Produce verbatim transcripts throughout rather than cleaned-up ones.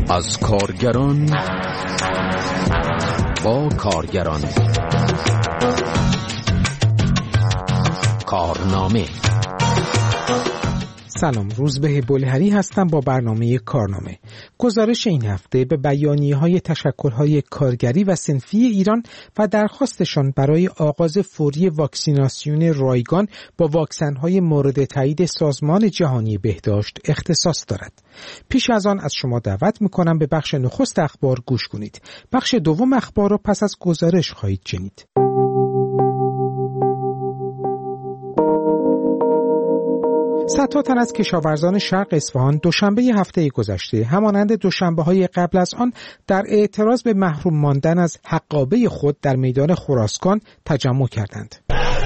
از کارگران با کارگران. کارنامه. سلام، روزبه بلهری هستم با برنامه کارنامه. گزارش این هفته به بیانیه‌های تشکل‌های کارگری و صنفی ایران و درخواستشان برای آغاز فوری واکسیناسیون رایگان با واکسن‌های مورد تایید سازمان جهانی بهداشت اختصاص دارد. پیش از آن از شما دعوت می‌کنم به بخش نخست اخبار گوش کنید. بخش دوم اخبار را پس از گزارش خواهید شنید. صدها تن از کشاورزان شرق اصفهان دوشنبه هفته گذشته همانند دوشنبه‌های قبل از آن در اعتراض به محروم ماندن از حقابه خود در میدان خراسکان تجمع کردند.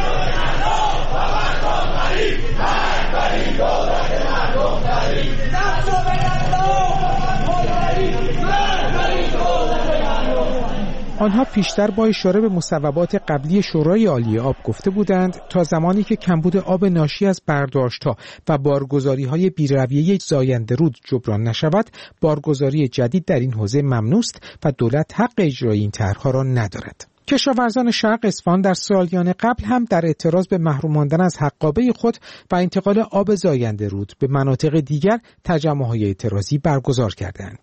آنها پیشتر با اشاره به مصوبات قبلی شورای عالی آب گفته بودند تا زمانی که کمبود آب ناشی از برداشت‌ها و بارگذاری‌های بی‌رویه زاینده رود جبران نشود، بارگذاری جدید در این حوزه ممنوع است و دولت حق اجرای این طرح‌ها را ندارد. کشاورزان شرق اصفهان در سالیان قبل هم در اعتراض به محروم ماندن از حقابه خود و انتقال آب زاینده رود به مناطق دیگر تجمع‌های اعتراضی برگزار کردند.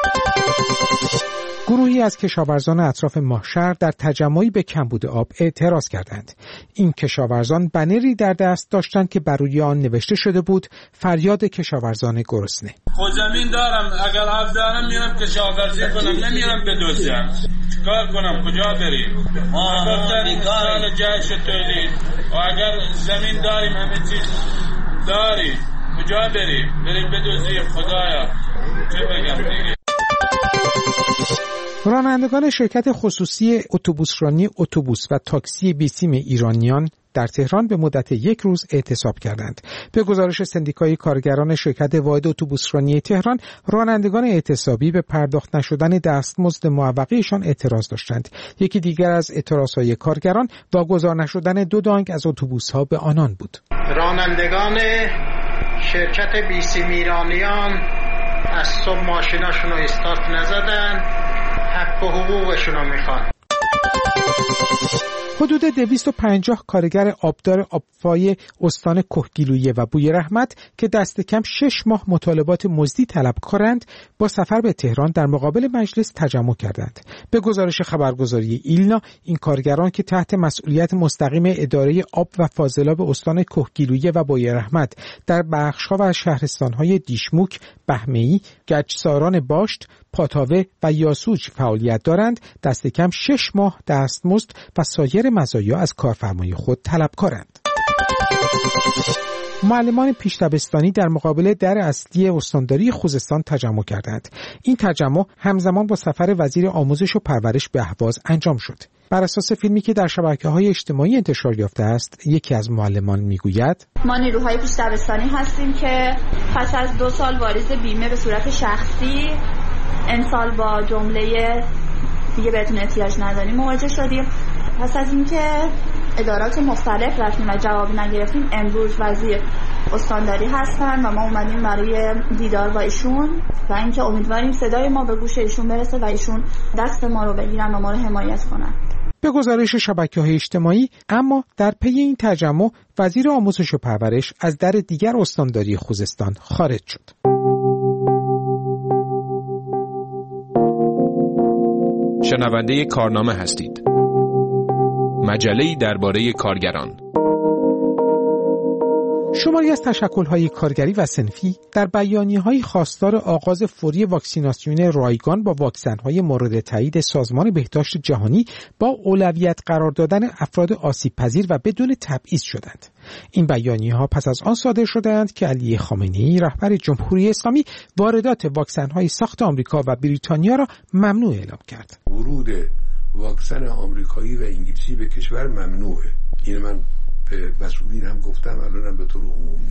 گروهی از کشاورزان اطراف ماهشهر در تجمعی به کمبود آب اعتراض کردند. این کشاورزان بنری در دست داشتند که بر روی آن نوشته شده بود فریاد کشاورزان گرسنه. خود زمین دارم، اگر آب دارم میرم کشاورزی کنم، نمیرم بدزدم. کار کنم، کجا بریم؟ ما داریم سال جایش تولید و اگر زمین داریم همه چیز داریم، کجا بریم؟ بریم بدزدیم. خدایا چه بگم دیگه. رانندگان شرکت خصوصی اتوبوسرانی اتوبوس و تاکسی بیسیم ایرانیان در تهران به مدت یک روز اعتصاب کردند. به گزارش سندیکای کارگران شرکت واحد اتوبوسرانی تهران، رانندگان اعتصابی به پرداخت نشدن دستمزد معوقه‌شان اعتراض داشتند. یکی دیگر از اعتراضهای کارگران واگذار نشدن دو دانگ از اتوبوس‌ها به آنان بود. رانندگان شرکت بیسیم ایرانیان از صبح ماشیناشون رو استارت نزدن، حق و حقوقشون رو میخوان. حدود دویست و پنجاه کارگر آبدار آبفای استان کهگیلویه و بوی رحمت که دست کم شش ماه مطالبات مزدی طلب کردند با سفر به تهران در مقابل مجلس تجمع کردند. به گزارش خبرگزاری ایلنا، این کارگران که تحت مسئولیت مستقیم اداره آب و فاضلاب استان کهگیلویه و بوی رحمت در بخش‌ها و شهرستان‌های دیشموک، بهمه‌ای، گچساران باشت، پاتاوه و یاسوج فعالیت دارند، دست کم شش ماه دستمزد و سایر مزایا از کارفرمای خود طلبکارند. معلمان پیش‌دبستانی در مقابل در اصلی استانداری خوزستان تجمع کردند. این تجمع همزمان با سفر وزیر آموزش و پرورش به اهواز انجام شد. بر اساس فیلمی که در شبکه‌های اجتماعی انتشار یافته است، یکی از معلمان میگوید: ما نیروهای پیش‌دبستانی هستیم که پس از دو سال واریز بیمه به صورت شخصی امسال با جمله دیگه بهتون احتیاج نداریم مواجه شدیم. پس از اینکه ادارات مختلف رفتیم و جواب نگرفتیم، امروز وزیر استانداری هستن و ما اومدیم برای دیدار با ایشون و اینکه امیدواریم صدای ما به گوش ایشون برسه و ایشون دست ما رو بگیرن و ما رو حمایت کنن. به گزارش شبکه‌های اجتماعی، اما در پی این تجمع وزیر آموزش و پرورش از در دیگر استانداری خوزستان خارج شد. شنونده کارنامه هستید. مجله‌ای درباره کارگران. شماری از تشکل‌های کارگری و صنفی در بیانیه‌های خواستار آغاز فوری واکسیناسیون رایگان با واکسن‌های مورد تایید سازمان بهداشت جهانی با اولویت قرار دادن افراد آسیب‌پذیر و بدون تبعیض شدند. این بیانیه‌ها پس از آن صادر شدند که علی خامنه‌ای رهبر جمهوری اسلامی واردات واکسن‌های ساخت آمریکا و بریتانیا را ممنوع اعلام کرد. ورود واکسن آمریکایی و انگلیسی به کشور ممنوعه. این من به مسئولین هم گفتم، الانم به طور عموم میگم.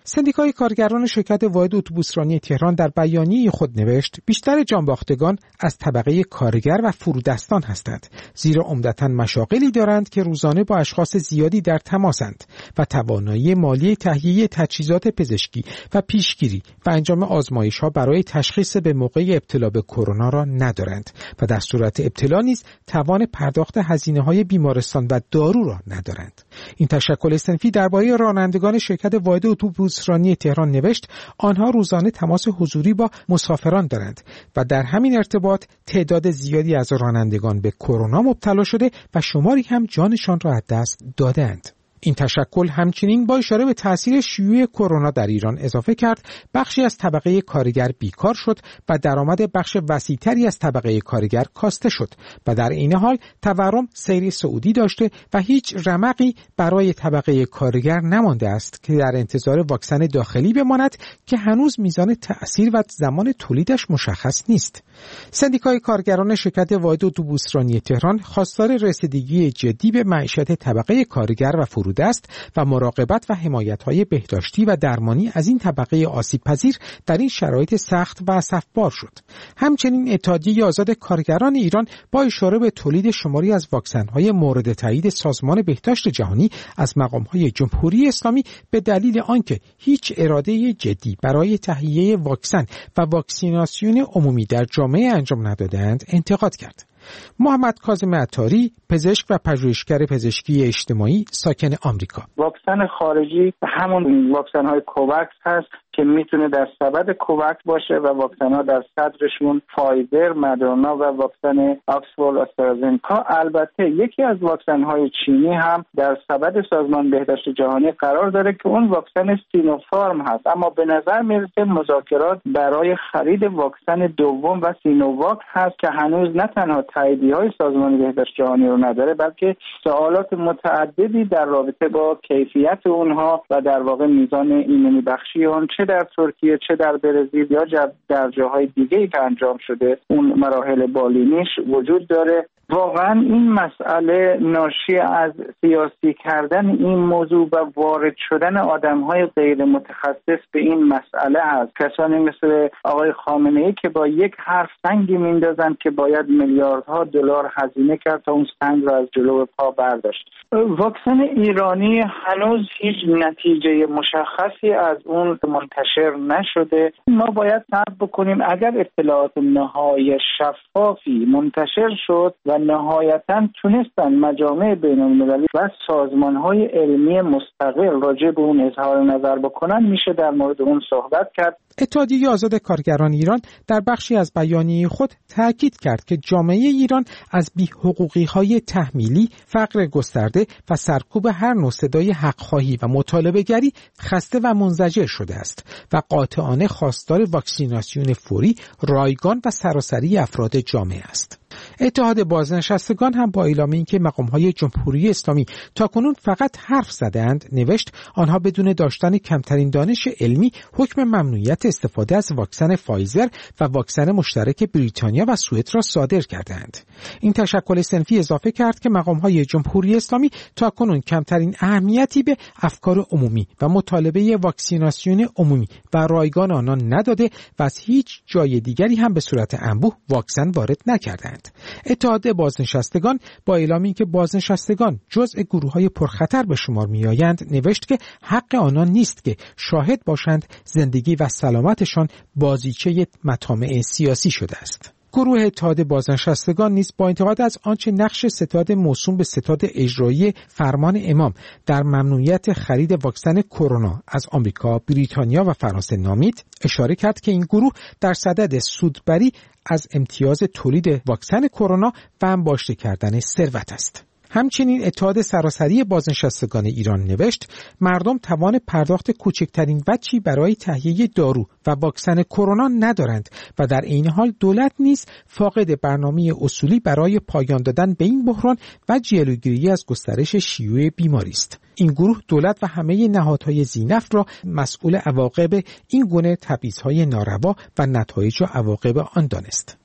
سندیکای کارگران شرکت واحد اتوبوسرانی تهران در بیانیه خود نوشت بیشتر جانباختگان از طبقه کارگر و فرودستان هستند، زیرا عمدتاً مشاغلی دارند که روزانه با اشخاص زیادی در تماسند و توانایی مالی تهیه تجهیزات پزشکی و پیشگیری و انجام آزمایش‌ها برای تشخیص به موقع ابتلا به کرونا را ندارند و در صورت ابتلا نیز توان پرداخت هزینه‌های بیمارستان و دارو را ندارند. این تشکل صنفی درباره رانندگان شرکت واحد اتوبوسرانی تهران نوشت آنها روزانه تماس حضوری با مسافران دارند و در همین ارتباط تعداد زیادی از رانندگان به کرونا مبتلا شده و شماری هم جانشان را از دست دادند. این تشکل همچنین با اشاره به تأثیر شیوع کرونا در ایران اضافه کرد بخشی از طبقه کارگر بیکار شد و درآمد بخش وسیع‌تری از طبقه کارگر کاسته شد و در این حال تورم سیر صعودی داشته و هیچ رمقی برای طبقه کارگر نمانده است که در انتظار واکسن داخلی بماند که هنوز میزان تأثیر و زمان تولیدش مشخص نیست. سندیکای کارگران شرکت واحد اتوبوسرانی تهران خواستار رسیدگی جدی به معیشت طبقه کارگر و فرودست و مراقبت و حمایت‌های بهداشتی و درمانی از این طبقه آسیب‌پذیر در این شرایط سخت و اسفبار شد. همچنین اتحادیه آزاد کارگران ایران با اشاره به تولید شماری از واکسن‌های مورد تایید سازمان بهداشت جهانی از مقام‌های جمهوری اسلامی به دلیل آنکه هیچ اراده جدی برای تهیه واکسن و واکسیناسیون عمومی در جامعه انجام ندادند انتقاد کرد. محمد کاظم عطاری، پزشک و پژوهشگر پزشکی اجتماعی ساکن آمریکا: واکسن خارجی همون واکسن های کوواکس هست که میتونه در سبد کوواکس باشه و واکسن ها در صدرشون فایزر، مدرنا و واکسن آکسفورد آسترازنکا. البته یکی از واکسن های چینی هم در سبد سازمان بهداشت جهانی قرار داره که اون واکسن سینوفارم هست، اما به نظر میرسه مذاکرات برای خرید واکسن دوم و سینوواک هست که هنوز نه تنها تاییدیه های سازمان بهداشت جهانی رو نداره بلکه سوالات متعددی در رابطه با کیفیت اونها و در واقع میزان ایمنی بخشی اون چه در ترکیه چه در برزیل یا در جاهای دیگه‌ای که انجام شده اون مراحل بالینیش وجود داره. واقعا این مسئله ناشی از سیاسی کردن این موضوع و وارد شدن آدم‌های غیر متخصص به این مسئله هست. کسانی مثل آقای خامنه‌ای که با یک حرف سنگی میندازن که باید میلیاردها دلار هزینه کرد تا اون سنگ را از جلو پا برداشت. واکسن ایرانی هنوز هیچ نتیجه مشخصی از اون منتشر نشده. ما باید صبر بکنیم اگر اطلاعات نهایی شفافی منتشر شد و نهایتاً تونستن مجامع بین‌المللی و سازمان‌های علمی مستقل راجع به اون اظهار نظر بکنن میشه در مورد اون صحبت کرد. اتحادیه آزاد کارگران ایران در بخشی از بیانیه خود تاکید کرد که جامعه ایران از بی‌حقوقی‌های تحمیلی، فقر گسترده و سرکوب هر نوع صدای حق‌خواهی و مطالبه‌گری خسته و منزجر شده است و قاطعانه خواستار واکسیناسیون فوری، رایگان و سراسری افراد جامعه است. اتحاد بازنشستگان هم با اعلام اینکه مقام‌های جمهوری اسلامی تاکنون فقط حرف زدند نوشت آنها بدون داشتن کمترین دانش علمی حکم ممنوعیت استفاده از واکسن فایزر و واکسن مشترک بریتانیا و سوئد را صادر کردند. این تشکل صنفی اضافه کرد که مقام‌های جمهوری اسلامی تاکنون کمترین اهمیتی به افکار عمومی و مطالبه واکسیناسیون عمومی و رایگان آنان نداده و از هیچ جای دیگری هم به صورت انبوه واکسن وارد نکردند. اتحاد بازنشستگان با اعلامی که بازنشستگان جزء گروه‌های پرخطر به شمار می‌آیند نوشت که حق آنان نیست که شاهد باشند زندگی و سلامتشان بازیچه مطامع سیاسی شده است. گروه اتحاد بازنشستگان نیز با انتقاد از آنچه نقش ستاد موسوم به ستاد اجرایی فرمان امام در ممنوعیت خرید واکسن کرونا از آمریکا، بریتانیا و فرانسه نامید، اشاره کرد که این گروه در صدد سودبری از امتیاز تولید واکسن کرونا و انباشته کردن ثروت است. همچنین اتحاد سراسری بازنشستگان ایران نوشت مردم توان پرداخت کوچکترین وجهی برای تهیه دارو و واکسن کرونا ندارند و در این حال دولت نیز فاقد برنامه اصولی برای پایان دادن به این بحران و جلوگیری از گسترش شیوع بیماری است. این گروه دولت و همه نهادهای ذی‌نفع را مسئول عواقب این گونه تبعیض‌های ناروا و نتایج و عواقب آن دانست.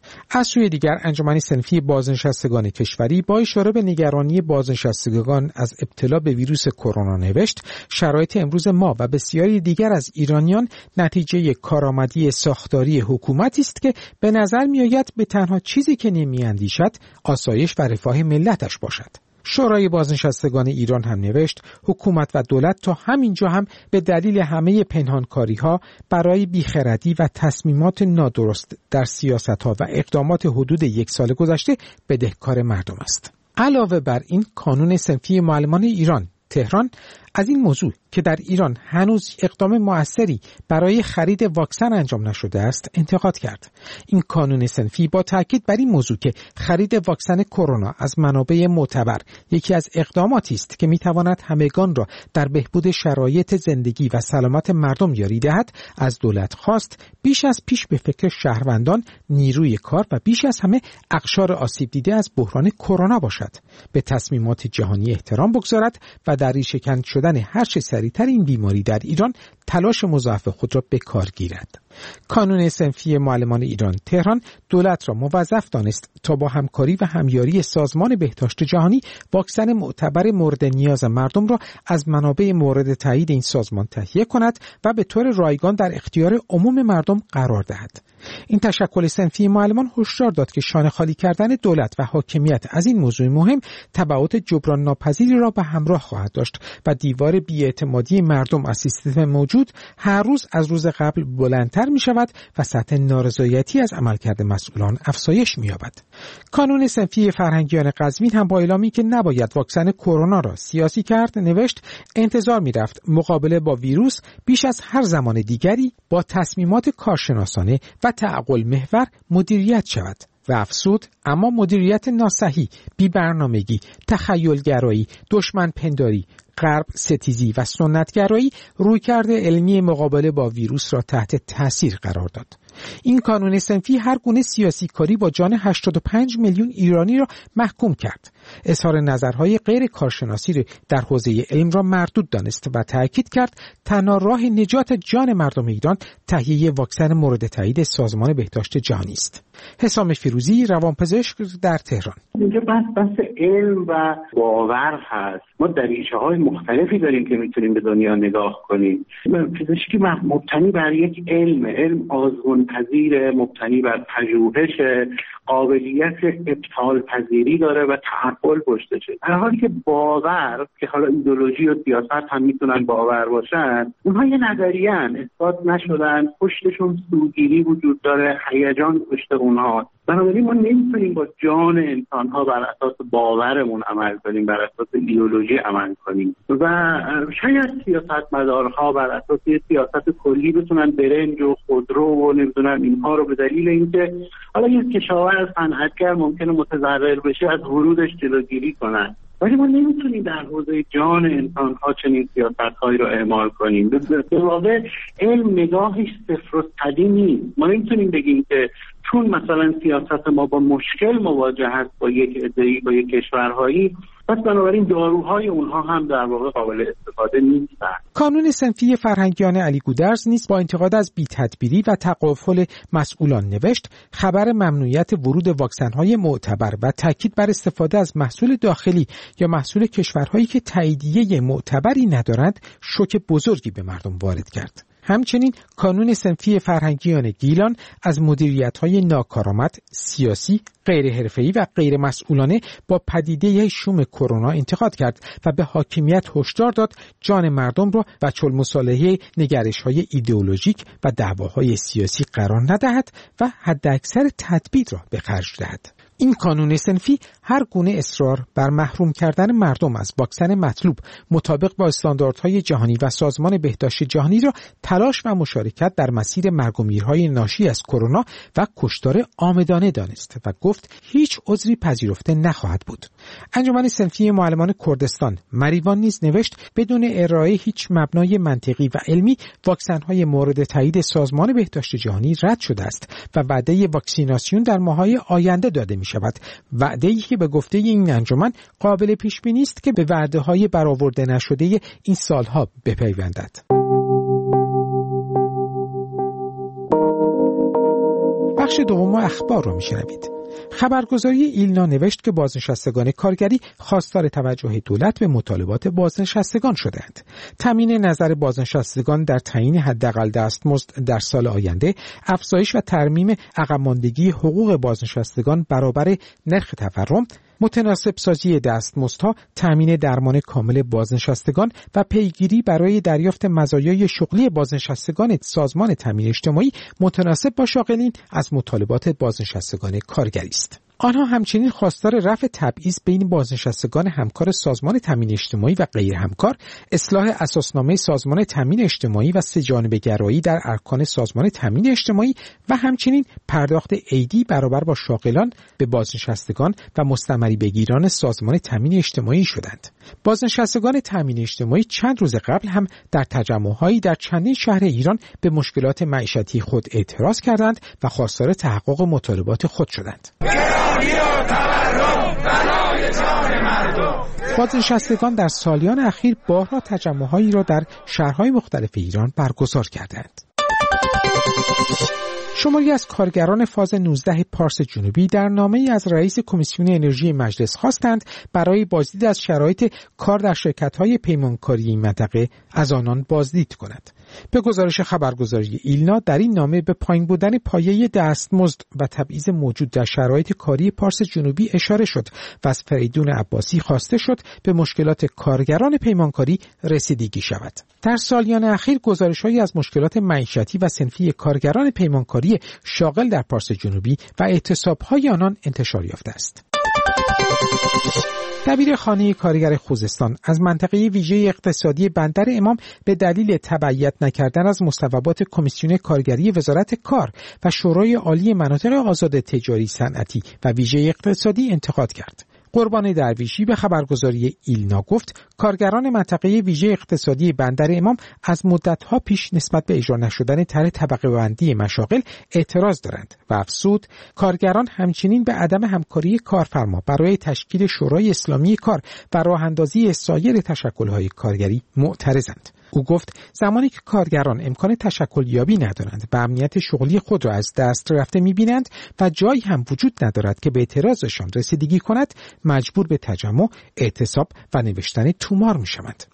از سوی دیگر انجمن صنفی بازنشستگان کشوری با اشاره به نگرانی بازنشستگان از ابتلا به ویروس کرونا نوشت: شرایط امروز ما و بسیاری دیگر از ایرانیان نتیجه کارآمدی ساختاری حکومتی است که به نظر می‌آید به تنها چیزی که نمی‌اندیشد آسایش و رفاه ملتش باشد. شورای بازنشستگان ایران هم نوشت: حکومت و دولت تا همینجا هم به دلیل همه پنهانکاری‌ها برای بیخردی و تصمیمات نادرست در سیاست‌ها و اقدامات حدود یک سال گذشته بدهکار مردم است. علاوه بر این، کانون صنفی معلمان ایران تهران از این موضوع که در ایران هنوز اقدام مؤثری برای خرید واکسن انجام نشده است انتقاد کرد. این کانون صنفی با تاکید بر این موضوع که خرید واکسن کرونا از منابع معتبر یکی از اقداماتی است که میتواند همگان را در بهبود شرایط زندگی و سلامت مردم یاری دهد، از دولت خواست بیش از پیش به فکر شهروندان، نیروی کار و بیش از همه اقشار آسیب دیده از بحران کرونا باشد، به تصمیمات جهانی احترام بگذارد و در ریشه‌کن شدن هر چه سریعتر این بیماری در ایران تلاش مضاعف خود را به کار گیرد. کانون صنفی معلمان ایران تهران دولت را موظف دانست تا با همکاری و همیاری سازمان بهداشت جهانی واکسن معتبر مورد نیاز مردم را از منابع مورد تایید این سازمان تهیه کند و به طور رایگان در اختیار عموم مردم قرار دهد. این تشکل صنفی معلمان هشدار داد که شانه خالی کردن دولت و حاکمیت از این موضوع مهم تبعات جبران ناپذیری را به همراه خواهد داشت و دیوار بی‌اعتمادی مردم از سیستم موجود هر روز از روز قبل بلندتر می شود و سطح نارضایتی از عملکرد مسئولان افزایش می یابد. کانون صنفی فرهنگیان قزوین هم با اعلامی که نباید واکسن کرونا را سیاسی کرد نوشت: انتظار می رفت مقابله با ویروس بیش از هر زمان دیگری با تصمیمات کارشناسانه و تعقل محور مدیریت شود و افسود اما مدیریت ناصحیح، بی برنامگی، تخیلگرایی، دشمن پنداری، غرب ستیزی و سنتگرایی رویکرد علمی مقابله با ویروس را تحت تاثیر قرار داد. این کانون صنفی هر گونه سیاسی کاری با جان هشتاد و پنج میلیون ایرانی را محکوم کرد. اظهار نظرهای غیر کارشناسی را در حوزه علم را مردود دانست و تأکید کرد تنها راه نجات جان مردم ایران تهیه واکسن مورد تایید سازمان بهداشت جهانی است. حسام فیروزی، روانپزشک در تهران. اینجا بحث بحث علم و باور هست. ما دریچه‌های مختلفی داریم که میتونیم به دنیا نگاه کنیم. پزشکی مبتنی بر یک علم، علم آزمون پذیر، مبتنی بر پژوهش، قابلیت ابطال پذیری داره و تعقل پشتشه. در حالی که باور که حالا ایدئولوژی و سیاست هم میتونن باور باشن، اونها یه نظریه‌ان، اثبات نشدن، پشتشون سوگیری وجود داره، هیجان پشت اونها. بنابراین ما نمیتونیم با جان انسان‌ها بر اساس باورمون عمل کنیم، بر اساس ایدئولوژی عمل کنیم و شاید سیاستمدارها بر اساس سیاست کلی بتونن برنج و خودرو و نمیدونم اینها رو به دلیل اینکه حالا یه کشاورز صنعتگر ممکنه متضرر بشه از ورودش جلوگیری کنن. ولی ما نمیتونیم در حوزه جان انسان‌ها چنین سیاست‌هایی رو اعمال کنیم. به واقع علم نگاهش صفر و صدی نیست. ما نمیتونیم بگیم که چون مثلا سیاست ما با مشکل مواجه هست با یک عده‌ای، با یک کشورهایی، پس بنابراین داروهای اونها هم در واقع قابل استفاده نیستن. کانون صنفی فرهنگیان علی گودرز نیز با انتقاد از بی‌تدبیری و تغافل مسئولان نوشت: خبر ممنوعیت ورود واکسن‌های معتبر و تاکید بر استفاده از محصول داخلی یا محصول کشورهایی که تاییدیه معتبری ندارند شوک بزرگی به مردم وارد کرد. همچنین کانون صنفی فرهنگیان گیلان از مدیریت‌های ناکارآمد، سیاسی، غیر حرفه‌ای و غیر مسئولانه با پدیده شوم کرونا انتقاد کرد و به حاکمیت هشدار داد جان مردم را بچه المصالحه نگرش‌های ایدئولوژیک و دعواهای سیاسی قرار ندهد و حداکثر تدبیر را به خرج دهد. این کانون صنفی هر گونه اصرار بر محروم کردن مردم از واکسن مطلوب مطابق با استانداردهای جهانی و سازمان بهداشت جهانی را تلاش و مشارکت در مسیر مرگ و میرهای ناشی از کرونا و کشتار عامدانه دانست و گفت هیچ عذری پذیرفته نخواهد بود. انجمن صنفی معلمان کردستان مریوان نیز نوشت: بدون ارائه هیچ مبنای منطقی و علمی واکسن‌های مورد تایید سازمان بهداشت جهانی رد شده است و وعده واکسیناسیون در ماه‌های آینده داده می شود. وعده‌ای که به گفته این انجمن قابل پیش بینی است که به وعده‌های برآورده نشده این سالها بپیوندد. بخش بخش دوم اخبار رو میشنوید. خبرگزاری ایلنا نوشت که بازنشستگان کارگری خواستار توجه دولت به مطالبات بازنشستگان شدند. تامین نظر بازنشستگان در تعیین حداقل دستمزد در سال آینده، افزایش و ترمیم عقب ماندگی حقوق بازنشستگان برابر نرخ تورم، متناسب سازی دستمزدها، تامین درمان کامل بازنشستگان و پیگیری برای دریافت مزایای شغلی بازنشستگان سازمان تامین اجتماعی متناسب با شاغلین از مطالبات بازنشستگان کارگری است. آنها همچنین خواستار رفع تبعیض بین بازنشستگان همکار سازمان تامین اجتماعی و غیر همکار، اصلاح اساسنامه سازمان تامین اجتماعی و سه‌جانبه گرایی در ارکان سازمان تامین اجتماعی و همچنین پرداخت عیدی برابر با شاغلان به بازنشستگان و مستمری بگیران سازمان تامین اجتماعی شدند. بازنشستگان تامین اجتماعی چند روز قبل هم در تجمع‌هایی در چندین شهر ایران به مشکلات معیشتی خود اعتراض کردند و خواستار تحقق مطالبات خود شدند. بازنشستگان در سالیان اخیر بارها تجمع‌هایی را در شهرهای مختلف ایران برگزار کردند. شماری از کارگران فاز نوزده پارس جنوبی در نامه‌ای از رئیس کمیسیون انرژی مجلس خواستند برای بازدید از شرایط کار در شرکت‌های پیمانکاری این منطقه از آنان بازدید کند. به گزارش خبرگزاری ایلنا، در این نامه به پایین بودن پایه دستمزد و تبعیض موجود در شرایط کاری پارس جنوبی اشاره شد و از فریدون عباسی خواسته شد به مشکلات کارگران پیمانکاری رسیدگی شود. در سالیان اخیر گزارش‌هایی از مشکلات معیشتی و صنفی کارگران پیمانکاری شاغل در پارس جنوبی و اعتصاب‌های آنان انتشار یافته است. دبیر خانه کارگر خوزستان از منطقه ویژه اقتصادی بندر امام به دلیل تبعیت نکردن از مصوبات کمیسیون کارگری وزارت کار و شورای عالی مناطق آزاد تجاری صنعتی و ویژه اقتصادی انتقاد کرد. قربان درویشی به خبرگزاری ایلنا گفت کارگران منطقه ویژه اقتصادی بندر امام از مدت‌ها پیش نسبت به اجرا نشدن طرح طبقه بندی مشاغل اعتراض دارند و افزود کارگران همچنین به عدم همکاری کارفرما برای تشکیل شورای اسلامی کار و راه‌اندازی سایر تشکل‌های کارگری معترضند. او گفت زمانی که کارگران امکان تشکل یابی ندارند و امنیت شغلی خود را از دست رفته می‌بینند و جایی هم وجود ندارد که به اعتراضشان رسیدگی کند، مجبور به تجمع، اعتصاب و نوشتن تومار می‌شوند.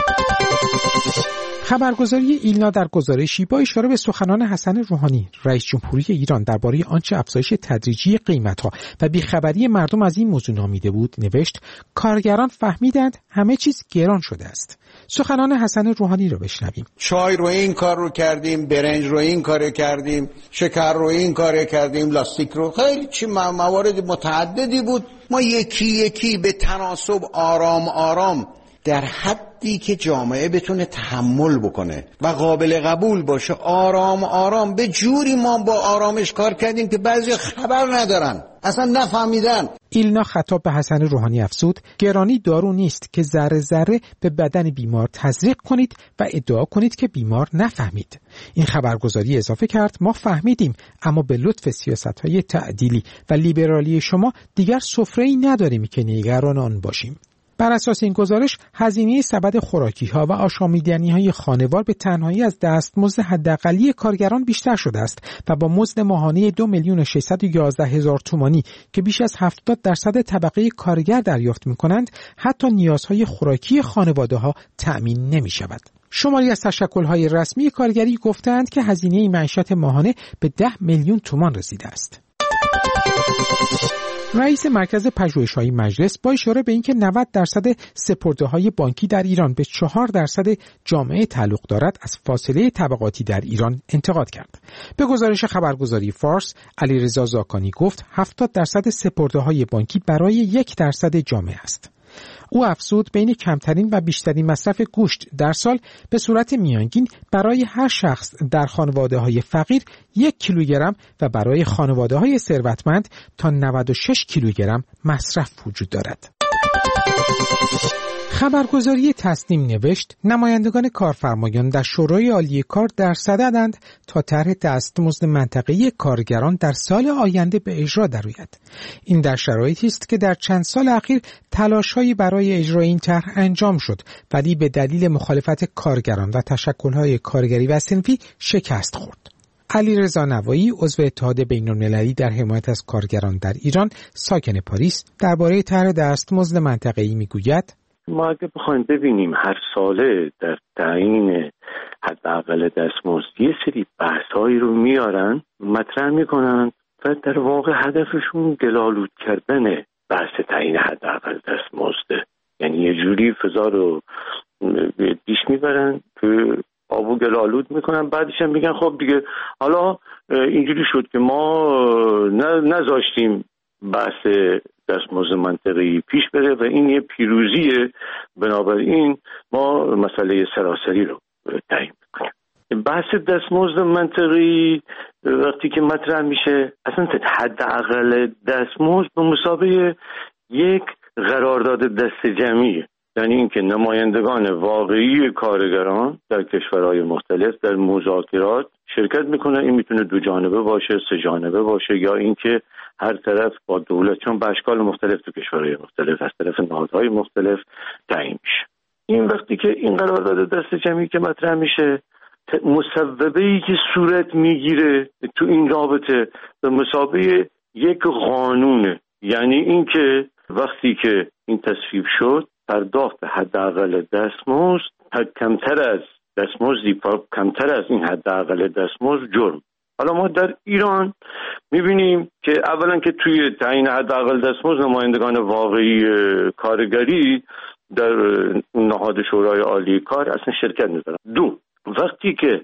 خبرگزاری ایلنا در گزارشی با اشاره به سخنان حسن روحانی رئیس جمهوری ایران درباره آنچه افزایش تدریجی قیمت‌ها و بیخبری مردم از این موضوع نامیده بود نوشت کارگران فهمیدند همه چیز گران شده است. سخنان حسن روحانی رو بشنویم. چای رو این کار رو کردیم، برنج رو این کار کردیم، شکر رو این کار کردیم، لاستیک رو، خیلی چی موارد متعددی بود. ما یکی یکی به تناسب آرام آرام در حدی که جامعه بتونه تحمل بکنه و قابل قبول باشه آرام آرام به جوری ما با آرامش کار کردیم که بعضی خبر ندارن، اصلا نفهمیدن. ایلنا خطاب به حسن روحانی افزود گرانی دارو نیست که ذره ذره به بدن بیمار تزریق کنید و ادعا کنید که بیمار نفهمید. این خبرگزاری اضافه کرد ما فهمیدیم، اما به لطف سیاست‌های تعدیلی و لیبرالی شما دیگر سفره‌ای نداریم که نگران آن باشیم. بر اساس این گزارش هزینه سبد خوراکی‌ها و آشامیدنی‌های خانوار به تنهایی از دستمزد حداقلی کارگران بیشتر شده است و با مزد ماهانه دو میلیون و ششصد و یازده هزار تومانی که بیش از هفتاد درصد طبقه کارگر دریافت می‌کنند، حتی نیازهای خوراکی خانواده‌ها تأمین نمی‌شود. شماری از تشکل‌های رسمی کارگری گفتند که هزینه معیشت ماهانه به ده میلیون تومان رسیده است. رئیس مرکز پژوهش‌های مجلس با اشاره به اینکه نود درصد سپرده‌های بانکی در ایران به چهار درصد جامعه تعلق دارد، از فاصله طبقاتی در ایران انتقاد کرد. به گزارش خبرگزاری فارس، علیرضا زاکانی گفت هفتاد درصد سپرده‌های بانکی برای یک درصد جامعه است. او افزود بین کمترین و بیشترین مصرف گوشت در سال به صورت میانگین برای هر شخص در خانواده‌های فقیر یک کیلوگرم و برای خانواده‌های ثروتمند تا نود و شش کیلوگرم مصرف وجود دارد. خبرگزاری تصنیم نوشت نمایندگان کارفرمایان در شورای عالی کار در صددند تا طرح دستمزد منطقه‌ای کارگران در سال آینده به اجرا درآید. این در شرایطی است که در چند سال اخیر تلاش‌هایی برای اجرای این طرح انجام شد، ولی به دلیل مخالفت کارگران و تشکل‌های کارگری و صنفی شکست خورد. علیرضا نوایی عضو اتحاد بین‌المللی در حمایت از کارگران در ایران ساکن پاریس درباره طرح دستمزد منطقه‌ای میگوید: ما اگه بخوایم ببینیم هر ساله در تعیین حداقل دستمزد یه سری بحث‌هایی رو میارن مطرح میکنن و در واقع هدفشون گل‌آلود کردن بحث تعیین حداقل دستمزد، یعنی یه جوری فضا رو پیش میبرن که آب و گل آلود میکنن، بعدش هم میگن خب دیگه حالا اینجوری شد که ما نذاشتیم بحث دستمزد منطقه‌ای پیش بره و این یه پیروزیه، بنابراین ما مسئله سراسری رو تعیین میکنیم. بحث دستمزد منطقه‌ای وقتی که مطرح میشه اصلا حداقل دستمزد به مثابه یک قرارداد دست جمعیه، یعنی اینکه نمایندگان واقعی کارگران در کشورهای مختلف در مذاکرات شرکت میکنه. این میتونه دو جانبه باشه، سه جانبه باشه، یا اینکه هر طرف با دولت، چون به اشکال مختلف تو کشورهای مختلف از طرف نهادهای مختلف تعیین میشه. این وقتی که این قرارداد دست جمعی که مطرح میشه، مصوبه‌ای که صورت میگیره تو این رابطه به مثابه یک قانونه، یعنی اینکه وقتی که این تصویب شد پرداخت حداقل دستمزد کمتر از دستمزدی کمتر از این حداقل دستمزد جرم. حالا ما در ایران میبینیم که اولا که توی تعیین حداقل دستمزد نمایندگان واقعی کارگری در نهاد شورای عالی کار اصلا شرکت ندارن. دو، وقتی که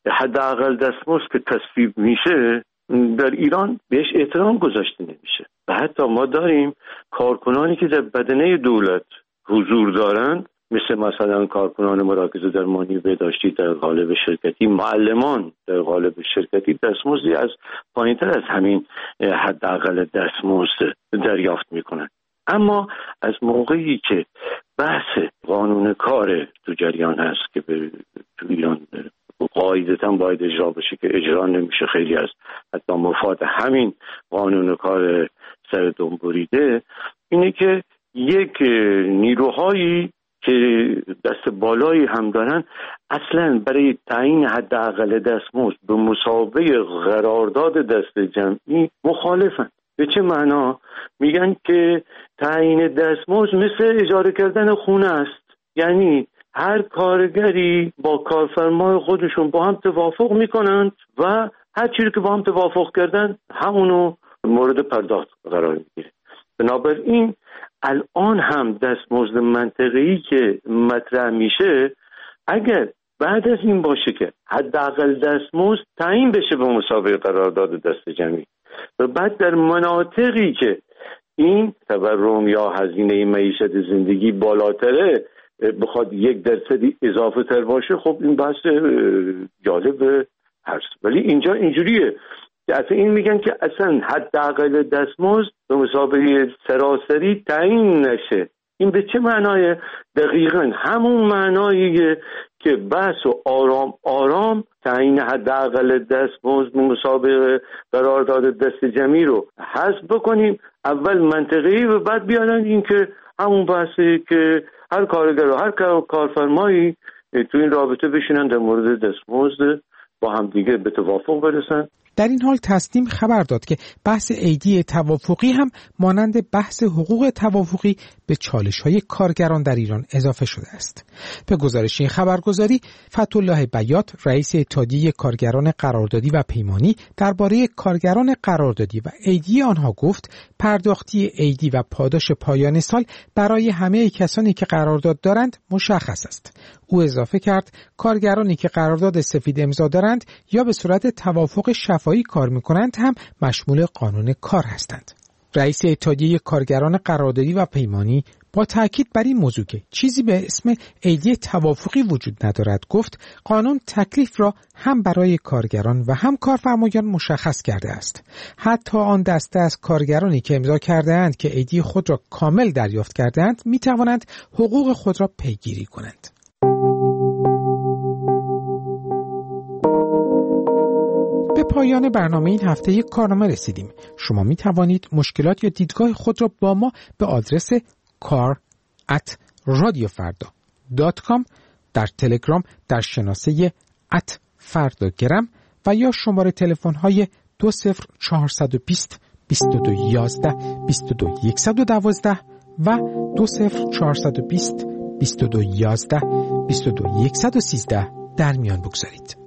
حداقل دستمزد که تصویب میشه در ایران بهش احترام گذاشته نمیشه و حتی ما داریم کارکنانی که در بدنه دولت حضور دارند، مثل مثلا کارکنان مراکز درمانی بهداشتی در قالب شرکتی، معلمان در قالب شرکتی، دستمزدی از پایینتر از همین حداقل دستمزد دریافت میکنن. اما از موقعی که بحث قانون کار تو جریان هست که به تو ایران قاعدتاً باید اجرا بشه که اجرا نمیشه، خیلی از حتی مفاد همین قانون کار سر دم بریده، اینه که یک نیروهایی که دست بالایی هم دارن اصلا برای تعیین حداقل دستمزد به مثابه قرارداد دست جمعی مخالفن. به چه معنا؟ میگن که تعیین دستمزد مثل اجاره کردن خونه است، یعنی هر کارگری با کارفرمای خودشون با هم توافق میکنند و هر چیزی که با هم توافق کردن همونو مورد پرداخت قرار میگیره. بنابراین الان هم دستمزد منطقه‌ای که مطرح میشه اگر بعد از این باشه که حداقل دستمزد تعیین بشه به مسابقه قرارداد دست جمعی و بعد در مناطقی که این تورم یا هزینه معیشت زندگی بالاتره بخواد یک درصدی اضافه تر باشه، خب این بحث جالب هست. ولی اینجا اینجوریه که اصلا این میگن که اصلا حداقل دستمزد به مسابقه سراسری تعیین نشه. این به چه معنای؟ دقیقاً همون معناییه که بحث و آرام آرام تعیین حداقل دستمزد به مسابقه قرارداد دست جمعی رو حذف بکنیم، اول منطقی و بعد بیانن این که همون بحثی که هر کارگر و هر کارفرمایی تو این رابطه بشینن در مورد دستمزد با هم دیگه به توافق برسن. در این حال تصنیم خبر داد که بحث عیدی توافقی هم مانند بحث حقوق توافقی به چالش‌های کارگران در ایران اضافه شده است. به گزارش این خبرگزاری، فتح‌الله بیات، رئیس اتحادیه کارگران قراردادی و پیمانی، درباره کارگران قراردادی و عیدی آنها گفت پرداختی عیدی و پاداش پایان سال برای همه کسانی که قرارداد دارند مشخص است. او اضافه کرد کارگرانی که قرارداد سفید امضا دارند یا به صورت توافق شفاهی کار می‌کنند هم مشمول قانون کار هستند. رئیس اتحادیه کارگران قراردادی و پیمانی با تاکید بر این موضوع که چیزی به اسم عیدی توافقی وجود ندارد گفت قانون تکلیف را هم برای کارگران و هم کارفرمایان مشخص کرده است. حتی آن دسته از کارگرانی که امضا کرده‌اند که عیدی خود را کامل دریافت کرده‌اند می‌توانند حقوق خود را پیگیری کنند. به پایان برنامه این هفته یک کارنامه رسیدیم. شما می توانید مشکلات یا دیدگاه خود را با ما به آدرس کار ات رادیو فردا دات کام در تلگرام در شناسه ات فرداگرم و یا شماره تلفن های دو صفر چهارصد و بیست بیست و دو یازده بیست و دو صد و دوازده و دو صفر چهارصد و بیست بیست و دو یازده بیست و دو صد و سیزده در میان بگذارید.